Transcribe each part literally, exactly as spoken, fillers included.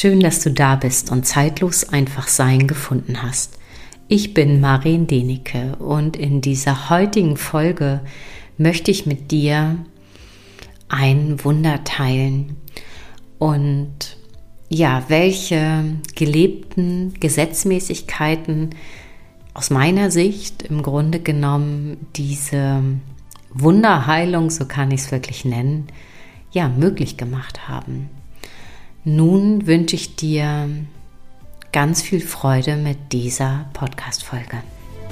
Schön, dass du da bist und zeitlos einfach sein gefunden hast. Ich bin Maren Denike und in dieser heutigen Folge möchte ich mit dir ein Wunder teilen und ja, welche gelebten Gesetzmäßigkeiten aus meiner Sicht im Grunde genommen diese Wunderheilung, so kann ich es wirklich nennen, ja, möglich gemacht haben. Nun wünsche ich dir ganz viel Freude mit dieser Podcast-Folge.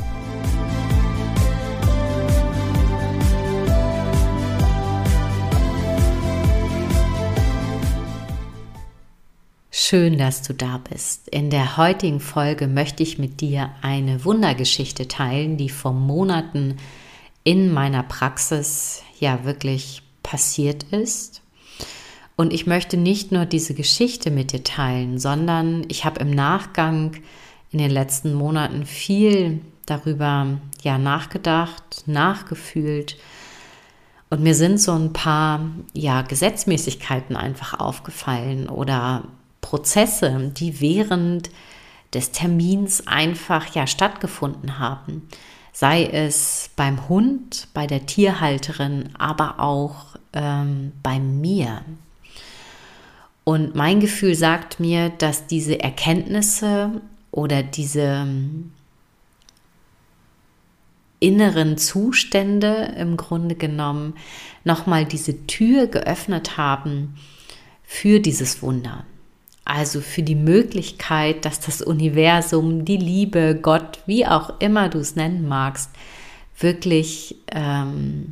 Schön, dass du da bist. In der heutigen Folge möchte ich mit dir eine Wundergeschichte teilen, die vor Monaten in meiner Praxis ja wirklich passiert ist. Und ich möchte nicht nur diese Geschichte mit dir teilen, sondern ich habe im Nachgang in den letzten Monaten viel darüber ja, nachgedacht, nachgefühlt. Und mir sind so ein paar ja, Gesetzmäßigkeiten einfach aufgefallen oder Prozesse, die während des Termins einfach ja, stattgefunden haben. Sei es beim Hund, bei der Tierhalterin, aber auch ähm, bei mir. Und mein Gefühl sagt mir, dass diese Erkenntnisse oder diese inneren Zustände im Grunde genommen nochmal diese Tür geöffnet haben für dieses Wunder. Also für die Möglichkeit, dass das Universum, die Liebe, Gott, wie auch immer du es nennen magst, wirklich ähm,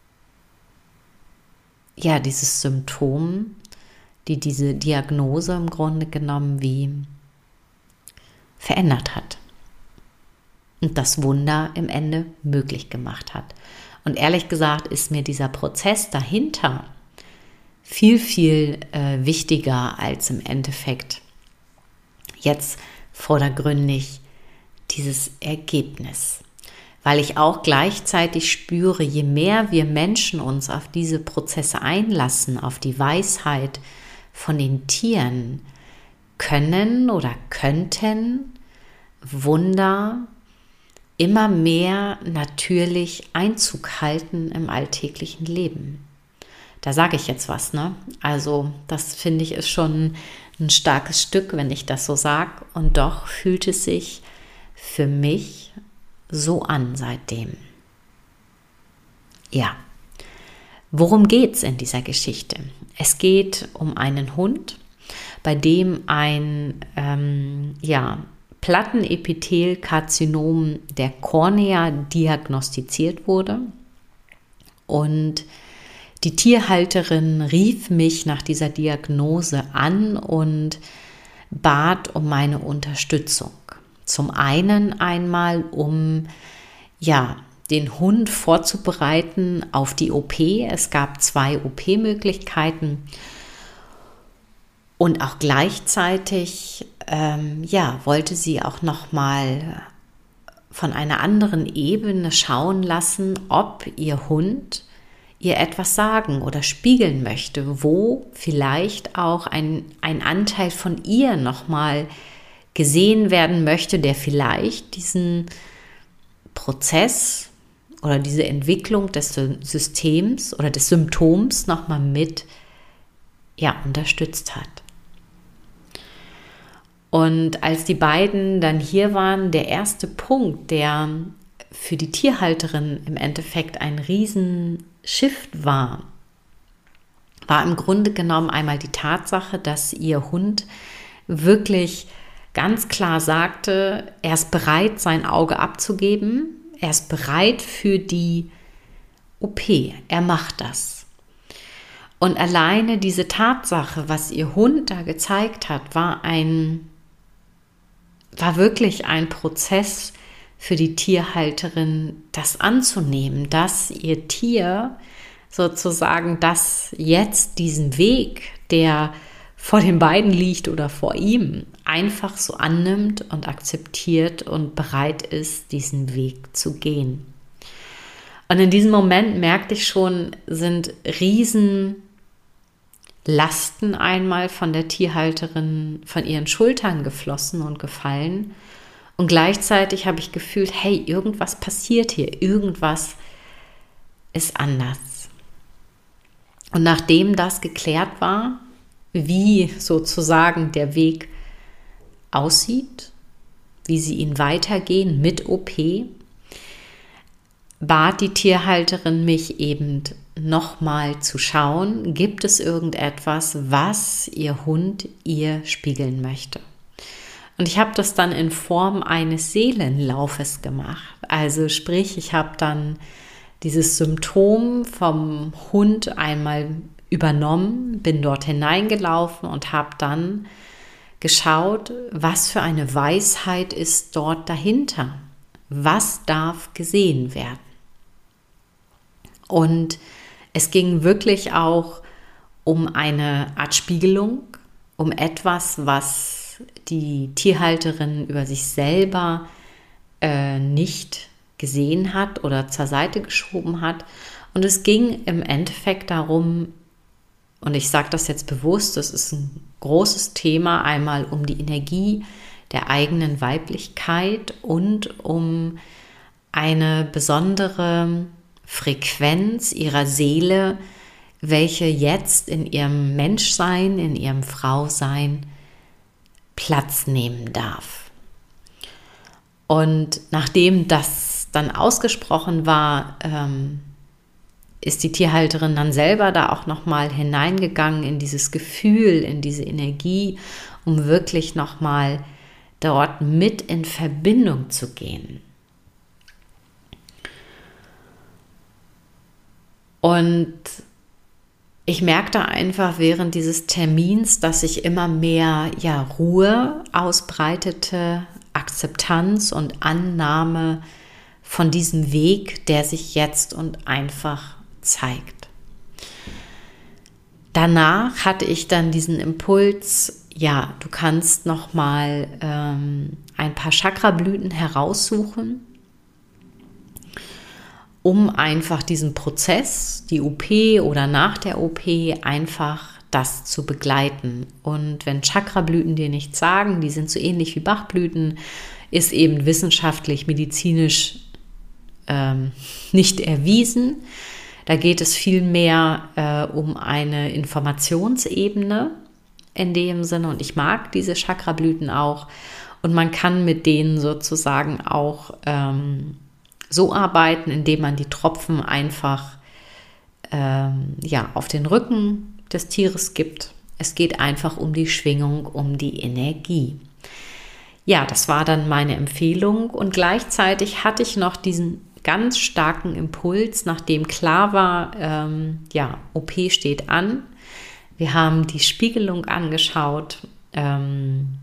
ja, dieses Symptom, die diese Diagnose im Grunde genommen wie verändert hat und das Wunder im Ende möglich gemacht hat. Und ehrlich gesagt ist mir dieser Prozess dahinter viel, viel äh, wichtiger als im Endeffekt jetzt vordergründig dieses Ergebnis. Weil ich auch gleichzeitig spüre, je mehr wir Menschen uns auf diese Prozesse einlassen, auf die Weisheit von den Tieren, können oder könnten Wunder immer mehr natürlich Einzug halten im alltäglichen Leben. Da sage ich jetzt was, ne? Also das finde ich ist schon ein starkes Stück, wenn ich das so sage. Und doch fühlt es sich für mich so an seitdem. Ja, worum geht es in dieser Geschichte? Es geht um einen Hund, bei dem ein ähm, ja, Plattenepithelkarzinom der Kornea diagnostiziert wurde. Und die Tierhalterin rief mich nach dieser Diagnose an und bat um meine Unterstützung. Zum einen einmal, um ja, den Hund vorzubereiten auf die O P. Es gab zwei O P-Möglichkeiten und auch gleichzeitig ähm, ja, wollte sie auch nochmal von einer anderen Ebene schauen lassen, ob ihr Hund ihr etwas sagen oder spiegeln möchte, wo vielleicht auch ein, ein Anteil von ihr nochmal gesehen werden möchte, der vielleicht diesen Prozess oder diese Entwicklung des Systems oder des Symptoms nochmal mit ja, unterstützt hat. Und als die beiden dann hier waren, der erste Punkt, der für die Tierhalterin im Endeffekt ein Riesenshift war, war im Grunde genommen einmal die Tatsache, dass ihr Hund wirklich ganz klar sagte, er ist bereit, sein Auge abzugeben. Er ist bereit für die O P. Er macht das. Und alleine diese Tatsache, was ihr Hund da gezeigt hat, war ein, war wirklich ein Prozess für die Tierhalterin, das anzunehmen, dass ihr Tier sozusagen das jetzt diesen Weg, der vor den beiden liegt oder vor ihm, einfach so annimmt und akzeptiert und bereit ist, diesen Weg zu gehen. Und in diesem Moment merkte ich schon, sind riesen Lasten einmal von der Tierhalterin von ihren Schultern geflossen und gefallen. Und gleichzeitig habe ich gefühlt, hey, irgendwas passiert hier, irgendwas ist anders. Und nachdem das geklärt war, wie sozusagen der Weg aussieht, wie sie ihn weitergehen mit O P, bat die Tierhalterin mich eben nochmal zu schauen, gibt es irgendetwas, was ihr Hund ihr spiegeln möchte. Und ich habe das dann in Form eines Seelenlaufes gemacht. Also sprich, ich habe dann dieses Symptom vom Hund einmal übernommen, bin dort hineingelaufen und habe dann geschaut, was für eine Weisheit ist dort dahinter. Was darf gesehen werden? Und es ging wirklich auch um eine Art Spiegelung, um etwas, was die Tierhalterin über sich selber äh, nicht gesehen hat oder zur Seite geschoben hat. Und es ging im Endeffekt darum, und ich sage das jetzt bewusst, das ist ein großes Thema, einmal um die Energie der eigenen Weiblichkeit und um eine besondere Frequenz ihrer Seele, welche jetzt in ihrem Menschsein, in ihrem Frausein Platz nehmen darf. Und nachdem das dann ausgesprochen war, ähm, ist die Tierhalterin dann selber da auch nochmal hineingegangen in dieses Gefühl, in diese Energie, um wirklich nochmal dort mit in Verbindung zu gehen. Und ich merkte einfach während dieses Termins, dass sich immer mehr ja, Ruhe ausbreitete, Akzeptanz und Annahme von diesem Weg, der sich jetzt und einfach zeigt. Danach hatte ich dann diesen Impuls, ja, du kannst nochmal ähm, ein paar Chakrablüten heraussuchen, um einfach diesen Prozess, die O P oder nach der O P, einfach das zu begleiten. Und wenn Chakrablüten dir nichts sagen, die sind so ähnlich wie Bachblüten, ist eben wissenschaftlich, medizinisch ähm, nicht erwiesen. Da geht es vielmehr äh, um eine Informationsebene in dem Sinne. Und ich mag diese Chakrablüten auch. Und man kann mit denen sozusagen auch ähm, so arbeiten, indem man die Tropfen einfach ähm, ja, auf den Rücken des Tieres gibt. Es geht einfach um die Schwingung, um die Energie. Ja, das war dann meine Empfehlung. Und gleichzeitig hatte ich noch diesen ganz starken Impuls, nachdem klar war, ähm, ja, O P steht an. Wir haben die Spiegelung angeschaut. Ähm,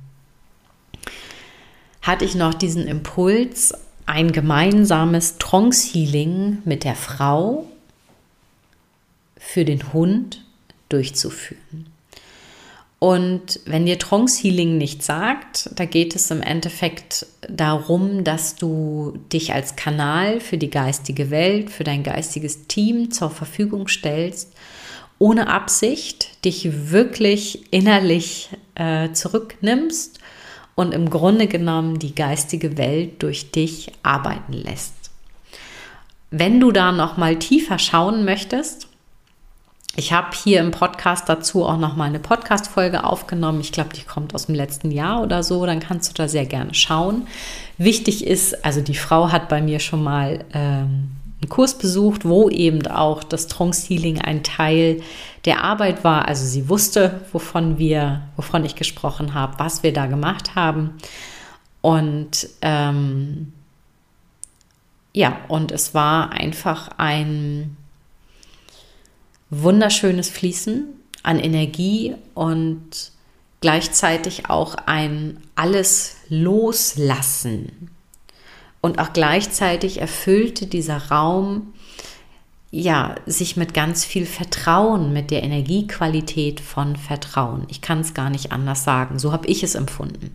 hatte ich noch diesen Impuls, ein gemeinsames Trance-Healing mit der Frau für den Hund durchzuführen. Und wenn dir Trance-Healing nichts sagt, da geht es im Endeffekt darum, dass du dich als Kanal für die geistige Welt, für dein geistiges Team zur Verfügung stellst, ohne Absicht, dich wirklich innerlich äh, zurücknimmst und im Grunde genommen die geistige Welt durch dich arbeiten lässt. Wenn du da noch mal tiefer schauen möchtest, ich habe hier im Podcast dazu auch noch mal eine Podcast-Folge aufgenommen. Ich glaube, die kommt aus dem letzten Jahr oder so. Dann kannst du da sehr gerne schauen. Wichtig ist, also die Frau hat bei mir schon mal ähm, einen Kurs besucht, wo eben auch das Trance-Healing ein Teil der Arbeit war. Also sie wusste, wovon wir, wovon ich gesprochen habe, was wir da gemacht haben. Und ähm, ja, und es war einfach ein wunderschönes Fließen an Energie und gleichzeitig auch ein alles loslassen. Und auch gleichzeitig erfüllte dieser Raum ja, sich mit ganz viel Vertrauen, mit der Energiequalität von Vertrauen. Ich kann es gar nicht anders sagen. So habe ich es empfunden.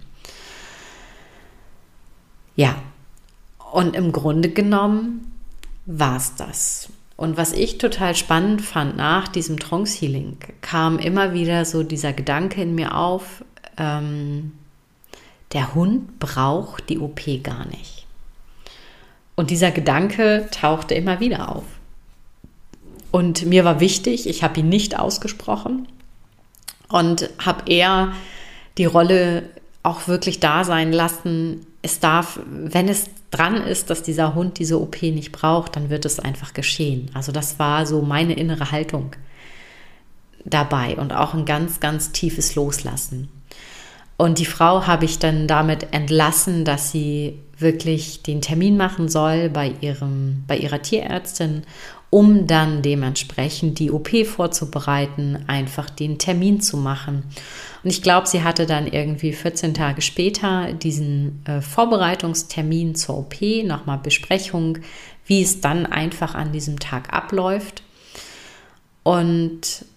Ja, und im Grunde genommen war es das. Und was ich total spannend fand, nach diesem Trance Healing kam immer wieder so dieser Gedanke in mir auf, ähm, der Hund braucht die O P gar nicht. Und dieser Gedanke tauchte immer wieder auf. Und mir war wichtig, ich habe ihn nicht ausgesprochen und habe eher die Rolle auch wirklich da sein lassen. Es darf, wenn es dran ist, dass dieser Hund diese O P nicht braucht, dann wird es einfach geschehen. Also das war so meine innere Haltung dabei und auch ein ganz, ganz tiefes Loslassen. Und die Frau habe ich dann damit entlassen, dass sie wirklich den Termin machen soll bei ihrem, bei ihrer Tierärztin, um dann dementsprechend die O P vorzubereiten, einfach den Termin zu machen. Und ich glaube, sie hatte dann irgendwie vierzehn Tage später diesen äh, Vorbereitungstermin zur O P, nochmal Besprechung, wie es dann einfach an diesem Tag abläuft. Und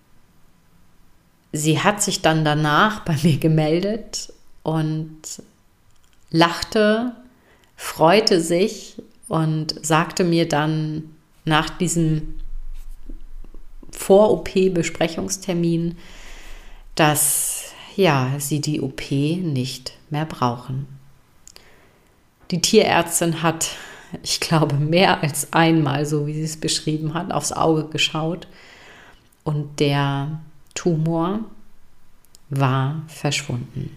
sie hat sich dann danach bei mir gemeldet und lachte, freute sich und sagte mir dann nach diesem Vor-O P-Besprechungstermin, dass ja, sie die O P nicht mehr brauchen. Die Tierärztin hat, ich glaube, mehr als einmal, so wie sie es beschrieben hat, aufs Auge geschaut und der Tumor war verschwunden.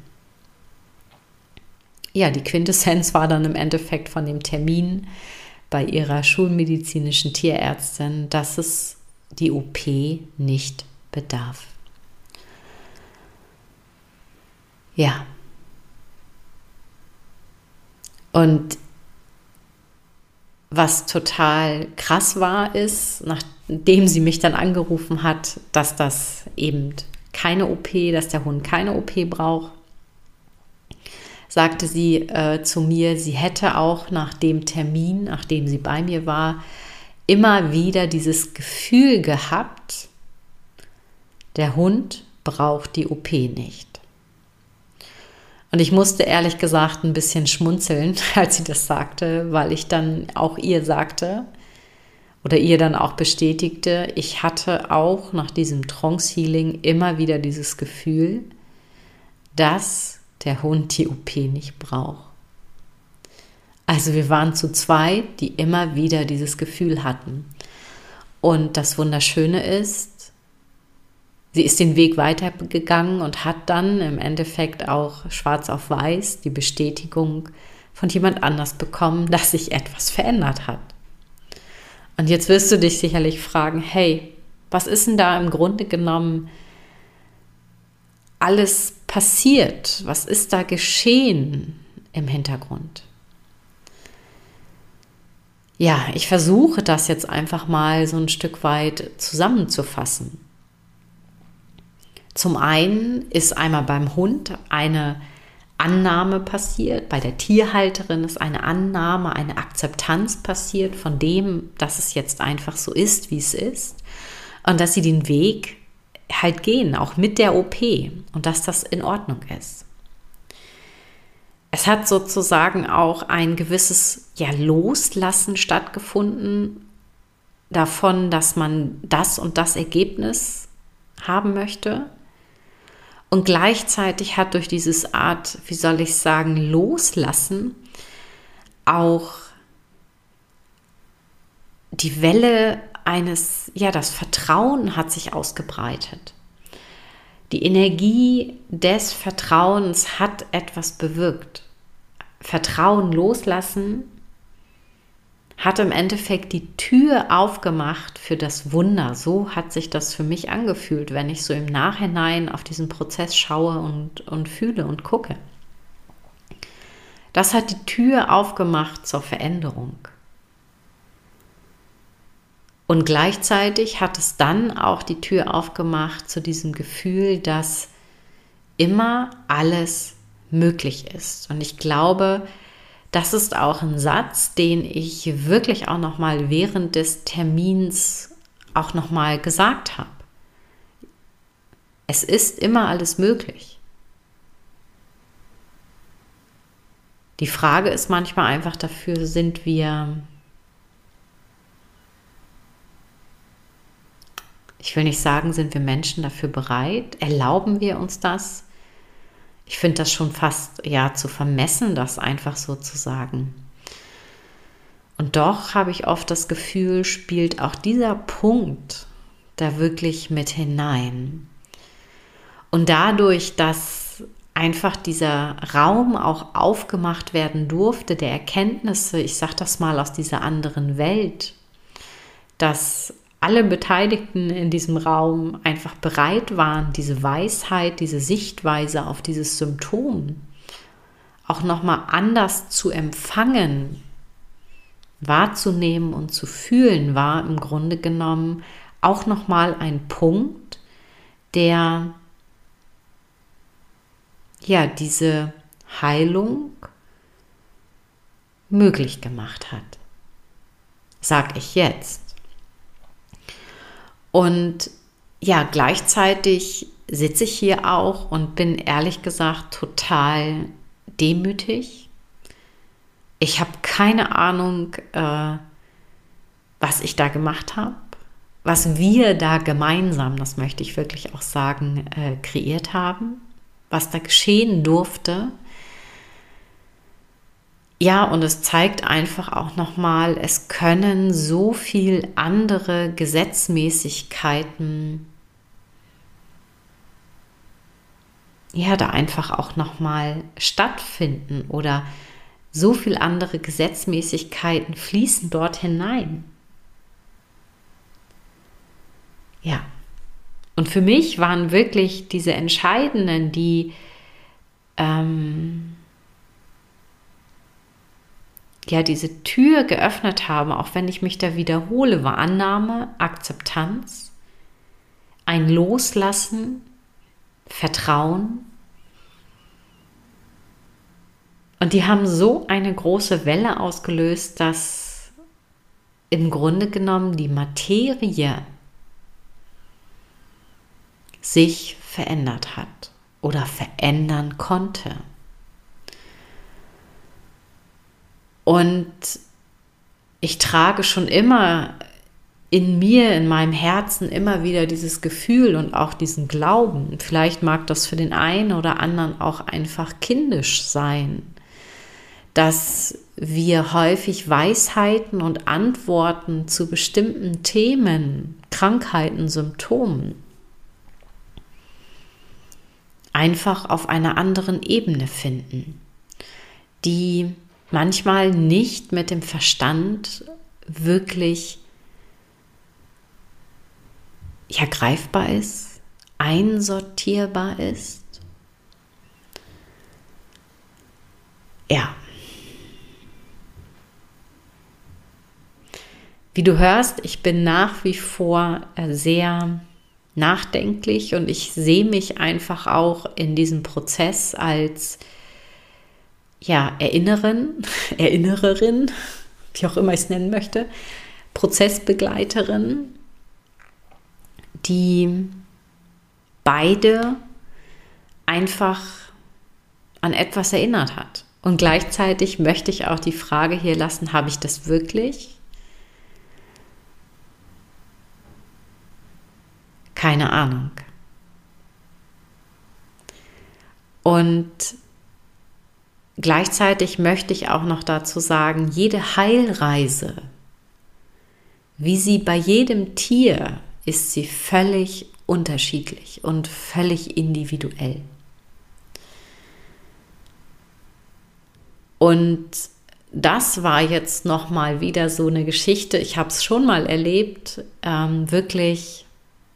Ja, die Quintessenz war dann im Endeffekt von dem Termin bei ihrer schulmedizinischen Tierärztin, dass es die O P nicht bedarf. Ja. Und was total krass war, ist, nachdem sie mich dann angerufen hat, dass das eben keine O P, dass der Hund keine O P braucht, sagte sie äh, zu mir, sie hätte auch nach dem Termin, nachdem sie bei mir war, immer wieder dieses Gefühl gehabt, der Hund braucht die O P nicht. Und ich musste ehrlich gesagt ein bisschen schmunzeln, als sie das sagte, weil ich dann auch ihr sagte oder ihr dann auch bestätigte, ich hatte auch nach diesem Trance Healing immer wieder dieses Gefühl, dass der Hund die O P nicht braucht. Also wir waren zu zweit, die immer wieder dieses Gefühl hatten. Und das Wunderschöne ist, sie ist den Weg weitergegangen und hat dann im Endeffekt auch schwarz auf weiß die Bestätigung von jemand anders bekommen, dass sich etwas verändert hat. Und jetzt wirst du dich sicherlich fragen, hey, was ist denn da im Grunde genommen alles passiert? Was ist da geschehen im Hintergrund? Ja, ich versuche das jetzt einfach mal so ein Stück weit zusammenzufassen. Zum einen ist einmal beim Hund eine Annahme passiert, bei der Tierhalterin ist eine Annahme, eine Akzeptanz passiert von dem, dass es jetzt einfach so ist, wie es ist und dass sie den Weg halt gehen, auch mit der O P und dass das in Ordnung ist. Es hat sozusagen auch ein gewisses ja, Loslassen stattgefunden davon, dass man das und das Ergebnis haben möchte. Und gleichzeitig hat durch dieses Art, wie soll ich sagen, Loslassen auch die Welle eines, ja, das Vertrauen hat sich ausgebreitet. Die Energie des Vertrauens hat etwas bewirkt. Vertrauen loslassen hat im Endeffekt die Tür aufgemacht für das Wunder. So hat sich das für mich angefühlt, wenn ich so im Nachhinein auf diesen Prozess schaue und, und fühle und gucke. Das hat die Tür aufgemacht zur Veränderung. Und gleichzeitig hat es dann auch die Tür aufgemacht zu diesem Gefühl, dass immer alles möglich ist. Und ich glaube, das ist auch ein Satz, den ich wirklich auch noch mal während des Termins auch noch mal gesagt habe. Es ist immer alles möglich. Die Frage ist manchmal einfach dafür, sind wir Ich will nicht sagen, sind wir Menschen dafür bereit? Erlauben wir uns das? Ich finde das schon fast ja zu vermessen, das einfach so zu sagen. Und doch habe ich oft das Gefühl, spielt auch dieser Punkt da wirklich mit hinein. Und dadurch, dass einfach dieser Raum auch aufgemacht werden durfte, der Erkenntnisse, ich sage das mal aus dieser anderen Welt, dass alle Beteiligten in diesem Raum einfach bereit waren, diese Weisheit, diese Sichtweise auf dieses Symptom auch nochmal anders zu empfangen, wahrzunehmen und zu fühlen, war im Grunde genommen auch nochmal ein Punkt, der ja diese Heilung möglich gemacht hat, sag ich jetzt. Und ja, gleichzeitig sitze ich hier auch und bin ehrlich gesagt total demütig. Ich habe keine Ahnung, äh, was ich da gemacht habe, was wir da gemeinsam, das möchte ich wirklich auch sagen, äh, kreiert haben, was da geschehen durfte. Ja, und es zeigt einfach auch nochmal, es können so viel andere Gesetzmäßigkeiten ja da einfach auch nochmal stattfinden oder so viel andere Gesetzmäßigkeiten fließen dort hinein. Ja, und für mich waren wirklich diese entscheidenden, die ähm, ja diese Tür geöffnet haben, auch wenn ich mich da wiederhole, war Annahme, Akzeptanz, ein Loslassen, Vertrauen. Und die haben so eine große Welle ausgelöst, dass im Grunde genommen die Materie sich verändert hat oder verändern konnte. Und ich trage schon immer in mir, in meinem Herzen immer wieder dieses Gefühl und auch diesen Glauben. Vielleicht mag das für den einen oder anderen auch einfach kindisch sein, dass wir häufig Weisheiten und Antworten zu bestimmten Themen, Krankheiten, Symptomen einfach auf einer anderen Ebene finden, die manchmal nicht mit dem Verstand wirklich ja, greifbar ist, einsortierbar ist. Ja. Wie du hörst, ich bin nach wie vor sehr nachdenklich und ich sehe mich einfach auch in diesem Prozess als ja, Erinnerin, Erinnererin, wie auch immer ich es nennen möchte, Prozessbegleiterin, die beide einfach an etwas erinnert hat. Und gleichzeitig möchte ich auch die Frage hier lassen, habe ich das wirklich? Keine Ahnung. Und gleichzeitig möchte ich auch noch dazu sagen, jede Heilreise, wie sie bei jedem Tier, ist sie völlig unterschiedlich und völlig individuell. Und das war jetzt nochmal wieder so eine Geschichte, ich habe es schon mal erlebt, ähm, wirklich,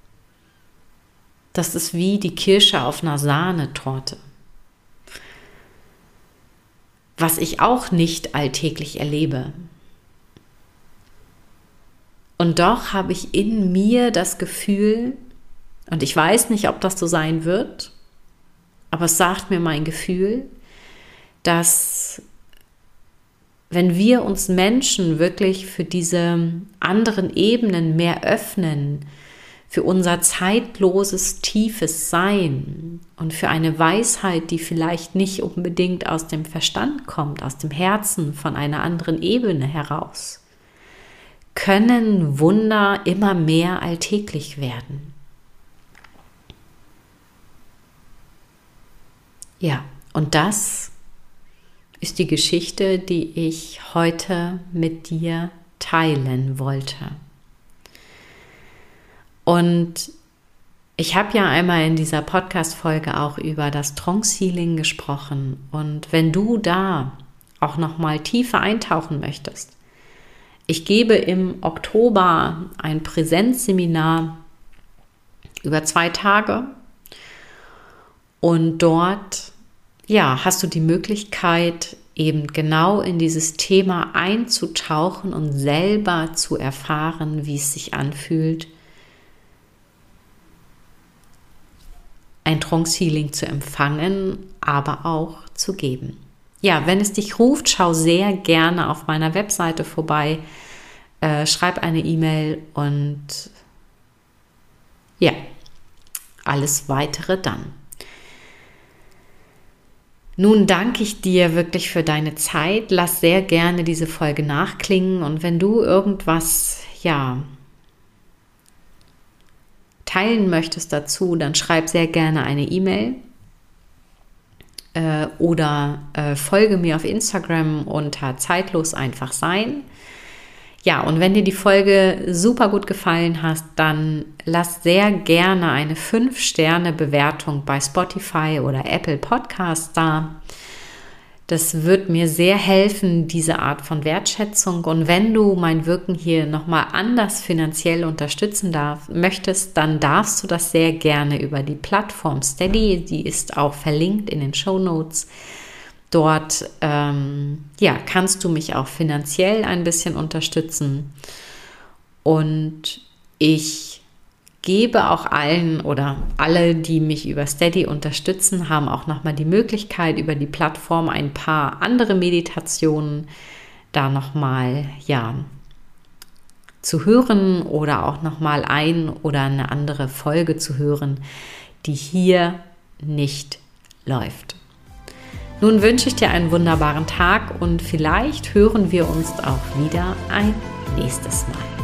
das ist wie die Kirsche auf einer Sahnetorte. Was ich auch nicht alltäglich erlebe. Und doch habe ich in mir das Gefühl, und ich weiß nicht, ob das so sein wird, aber es sagt mir mein Gefühl, dass wenn wir uns Menschen wirklich für diese anderen Ebenen mehr öffnen, für unser zeitloses, tiefes Sein und für eine Weisheit, die vielleicht nicht unbedingt aus dem Verstand kommt, aus dem Herzen, von einer anderen Ebene heraus, können Wunder immer mehr alltäglich werden. Ja, und das ist die Geschichte, die ich heute mit dir teilen wollte. Und ich habe ja einmal in dieser Podcast-Folge auch über das Trance-Healing gesprochen. Und wenn du da auch nochmal tiefer eintauchen möchtest, ich gebe im Oktober ein Präsenzseminar über zwei Tage. Und dort, ja, hast du die Möglichkeit, eben genau in dieses Thema einzutauchen und selber zu erfahren, wie es sich anfühlt, ein Trance-Healing zu empfangen, aber auch zu geben. Ja, wenn es dich ruft, schau sehr gerne auf meiner Webseite vorbei, äh, schreib eine E-Mail und ja, alles Weitere dann. Nun danke ich dir wirklich für deine Zeit. Lass sehr gerne diese Folge nachklingen und wenn du irgendwas, ja, teilen möchtest dazu, dann schreib sehr gerne eine E-Mail äh, oder äh, folge mir auf Instagram unter zeitlos einfach sein. Ja, und wenn dir die Folge super gut gefallen hat, dann lass sehr gerne eine fünf Sterne Bewertung bei Spotify oder Apple Podcasts da. Das wird mir sehr helfen, diese Art von Wertschätzung. Und wenn du mein Wirken hier nochmal anders finanziell unterstützen darf, möchtest, dann darfst du das sehr gerne über die Plattform Steady. Die ist auch verlinkt in den Shownotes. Dort ähm, ja, kannst du mich auch finanziell ein bisschen unterstützen. Und ich gebe auch allen oder alle, die mich über Steady unterstützen, haben auch nochmal die Möglichkeit, über die Plattform ein paar andere Meditationen da nochmal ja, zu hören oder auch nochmal ein oder eine andere Folge zu hören, die hier nicht läuft. Nun wünsche ich dir einen wunderbaren Tag und vielleicht hören wir uns auch wieder ein nächstes Mal.